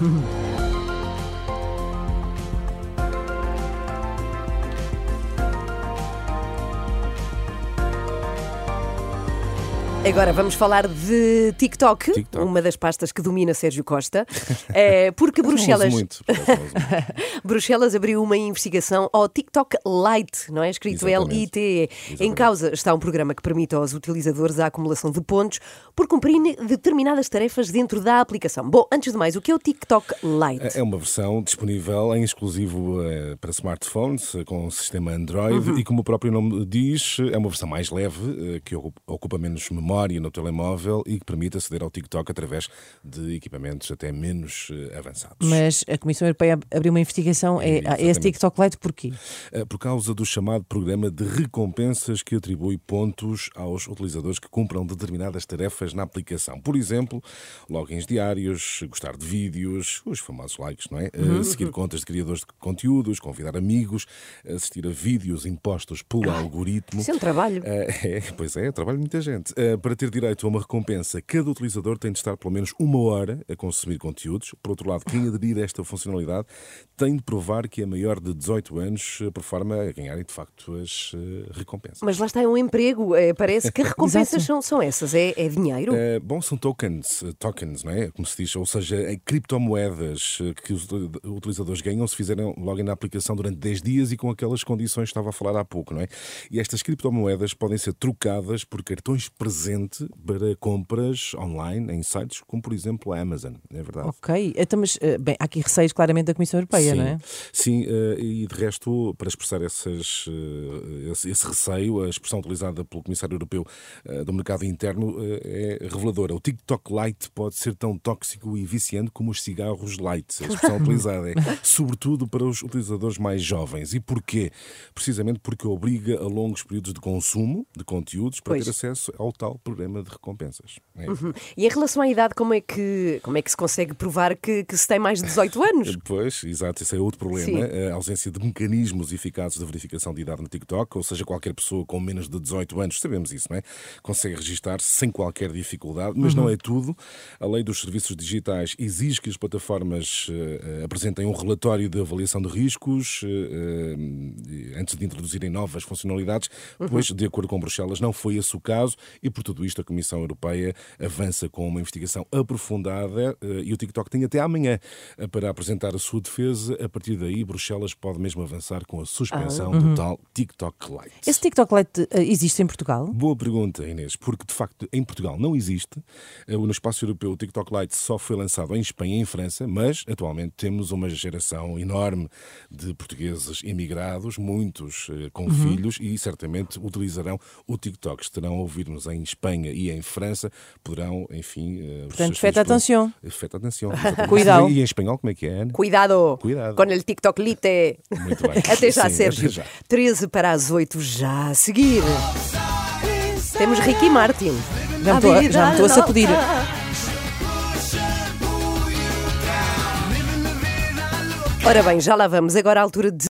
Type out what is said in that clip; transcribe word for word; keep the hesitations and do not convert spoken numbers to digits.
Agora vamos falar de TikTok, TikTok. uma das pastas que domina Sérgio Costa, é, porque Bruxelas, muito, Bruxelas abriu uma investigação ao TikTok Lite, não é? Escrito L I T E. Em causa está um programa que permite aos utilizadores a acumulação de pontos por cumprirem determinadas tarefas dentro da aplicação. Bom, antes de mais, o que é o TikTok Lite? É uma versão disponível em exclusivo eh, para smartphones, eh, com o sistema Android, uhum. e como o próprio nome diz, é uma versão mais leve, eh, que ocupa menos memória no telemóvel e que permite aceder ao TikTok através de equipamentos até menos uh, avançados. Mas a Comissão Europeia abriu uma investigação é, a esse TikTok Lite porquê? Uh, por causa do chamado programa de recompensas que atribui pontos aos utilizadores que cumpram determinadas tarefas na aplicação. Por exemplo, logins diários, gostar de vídeos, os famosos likes, não é? Uh, uhum. Seguir contas de criadores de conteúdos, convidar amigos, assistir a vídeos impostos pelo ah, algoritmo. Isso é um trabalho. Uh, é, pois é, é trabalho de muita gente. Uh, Para ter direito a uma recompensa, cada utilizador tem de estar pelo menos uma hora a consumir conteúdos. Por outro lado, quem aderir a esta funcionalidade tem de provar que é maior de dezoito anos, por forma a ganharem, de facto, as uh, recompensas. Mas lá está, é um emprego. É, parece que recompensas são, são essas. É, é dinheiro? Uh, bom, são tokens, tokens, não é? Como se diz, ou seja, é criptomoedas que os utilizadores ganham se fizerem login na aplicação durante dez dias e com aquelas condições que estava a falar há pouco, não é? E estas criptomoedas podem ser trocadas por cartões presentes para compras online em sites como, por exemplo, a Amazon, é verdade. Ok, então, mas bem, há aqui receios claramente da Comissão Europeia, sim, não é? Sim, e de resto, para expressar essas, esse, esse receio, a expressão utilizada pelo Comissário Europeu do Mercado Interno é reveladora. O TikTok Lite pode ser tão tóxico e viciante como os cigarros light. A expressão utilizada é sobretudo para os utilizadores mais jovens. E porquê? Precisamente porque obriga a longos períodos de consumo de conteúdos para pois. ter acesso ao tal programa de recompensas. É. Uhum. E em relação à idade, como é que, como é que se consegue provar que, que se tem mais de dezoito anos? Pois, exato, esse é outro problema. Sim. A ausência de mecanismos eficazes de verificação de idade no TikTok, ou seja, qualquer pessoa com menos de dezoito anos, sabemos isso, não é? Consegue registar-se sem qualquer dificuldade, mas uhum. não é tudo. A lei dos serviços digitais exige que as plataformas uh, apresentem um relatório de avaliação de riscos uh, uh, antes de introduzirem novas funcionalidades, uhum. pois, de acordo com Bruxelas, não foi esse o caso e, por tudo isto, a Comissão Europeia avança com uma investigação aprofundada e o TikTok tem até amanhã para apresentar a sua defesa. A partir daí, Bruxelas pode mesmo avançar com a suspensão ah, uhum. do tal TikTok Lite. Esse TikTok Lite existe em Portugal? Boa pergunta, Inês, porque de facto em Portugal não existe. No espaço europeu o TikTok Lite só foi lançado em Espanha e em França, mas atualmente temos uma geração enorme de portugueses imigrados, muitos com uhum. filhos, e certamente utilizarão o TikTok. Estarão a ouvir-nos em Espanha e em França, poderão, enfim... Portanto, feta atenção. Feta atenção. Cuidado. E em espanhol, como é que é, Ana? Cuidado. Cuidado. Com o TikTok Lite. Muito bem. Até já, Sim, Sérgio. Até já. treze para as oito, já a seguir. Temos Ricky Martin. Já me estou, já me estou a sacudir. Ora bem, já lá vamos. Agora à altura de